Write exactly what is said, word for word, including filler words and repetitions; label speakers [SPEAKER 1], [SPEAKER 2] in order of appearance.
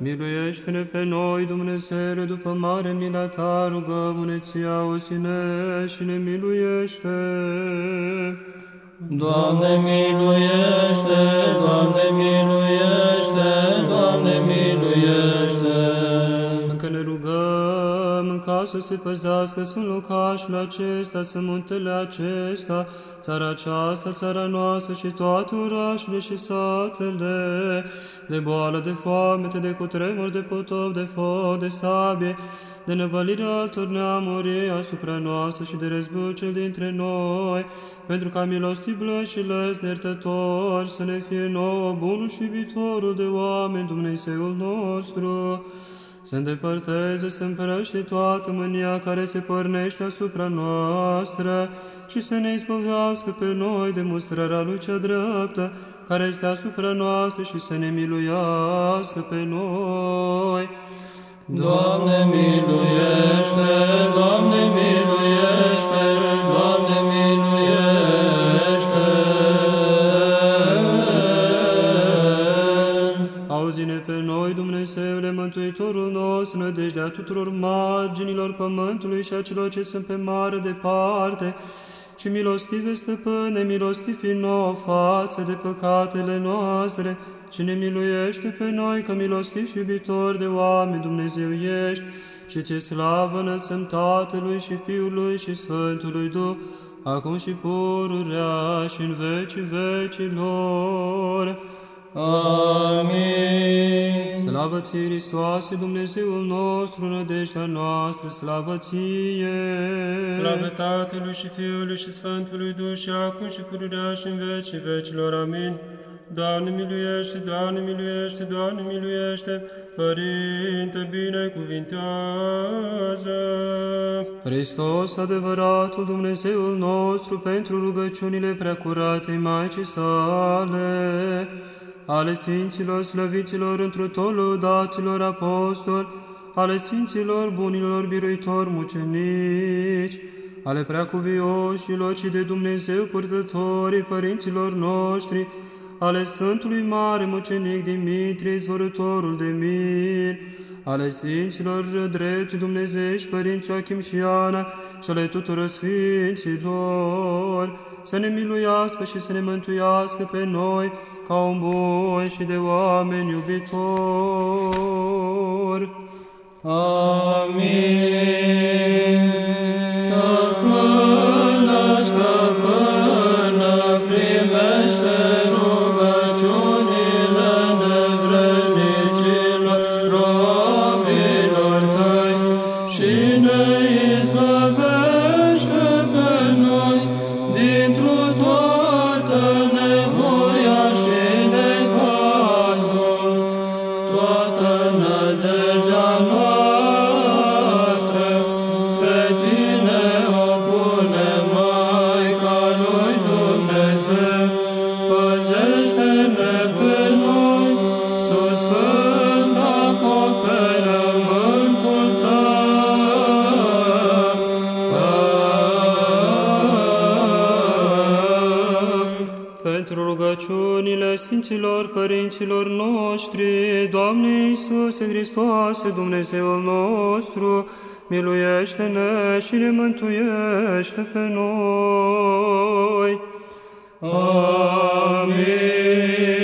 [SPEAKER 1] Miluiește-ne pe noi, Dumnezeule, după mare mila ta, rugăm-ne ție, auzi-ne și ne miluiește.
[SPEAKER 2] Doamne miluiește, Doamne miluiește, Doamne miluiește.
[SPEAKER 1] Încă ne rugăm ca să se păzească sunt locașul acesta, sunt muntele acesta, țara aceasta, țara noastră și toate orașele și satele, de boală, de foamete, de cutremur, de potop, de foc, de sabie, de năvălirea altor neamuri asupra noastră și de răzbucel dintre noi, pentru ca milostiv blăj și lăsni iertător să ne fie nouă bunul și iubitorul de oameni, Dumnezeul nostru, să îndepărteze, să împrăște toată mânia care se pornește asupra noastră și să ne izbăvească pe noi de mustrarea lui cea dreaptă, care este asupra noastră și să ne miluiască pe noi.
[SPEAKER 2] Doamne miluiește, Doamne miluiește, Doamne miluiește.
[SPEAKER 1] Auzi-ne pe noi, Dumnezeule, Mântuitorul nostru, nădejdea tuturor marginilor pământului și a celor ce sunt pe mare departe, și milostive, Stăpâne, milostivi nouă față de păcatele noastre, și ne miluiește pe noi, că milostiv și iubitor de oameni Dumnezeu ești, și ți slavă înălțăm Tatălui și Fiului și Sfântului Duh, acum și pururea și în vecii vecilor.
[SPEAKER 2] Amin.
[SPEAKER 1] Slavă ție, Hristoase, Dumnezeul nostru, nădejdea noastră, slavă ție!
[SPEAKER 3] Slavă Tatălui și Fiului și Sfântului Duh și acum și pururea și în vecii vecilor. Amin. Doamne miluiește, Doamne miluiește, Doamne miluiește, Părinte binecuvintează.
[SPEAKER 1] Hristos, adevăratul Dumnezeul nostru, pentru rugăciunile preacuratei Maicii sale, ale Sfinților, slăviților, întru tot lăudaților apostoli, ale Sfinților, bunilor, biruitori, mucenici, ale preacuvioșilor și de Dumnezeu purtătorii părinților noștri, ale Sfântului Mare Mucenic Dimitrie, izvorătorul de mir, ale Sfinților drepți Dumnezești, Părinți Joachim și Ana, și ale tuturor Sfinților, să ne miluiască și să ne mântuiască pe noi, ca un bun și de oameni iubitor.
[SPEAKER 2] Amin. Stăpână, stăpână, primește rugăciunile nevrednicilor robilor tăi și ne izbăvește pe noi dintr-o toată nevoia și necazul, toată nădejdea noastră spre Tine o punem, Maica lui Dumnezeu. Păzește-ne pe noi sub sfânt acoperământul Tău.
[SPEAKER 1] Pentru rugăciunile Sfinților Părinților noștri, Doamne Iisuse Hristoase, Dumnezeul nostru, miluiește-ne și ne mântuiește pe noi.
[SPEAKER 2] Amin.